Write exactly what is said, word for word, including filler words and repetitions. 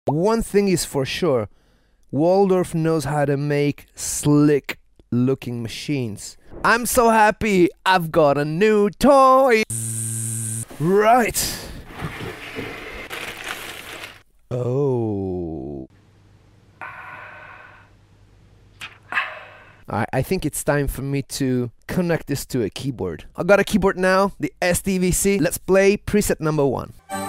One thing is for sure, Waldorf knows how to make slick looking machines. I'm so happy I've got a new toy. Right. Oh. I, I think it's time for me to connect this to a keyboard. I got a keyboard now, the S D V C. Let's play preset number one.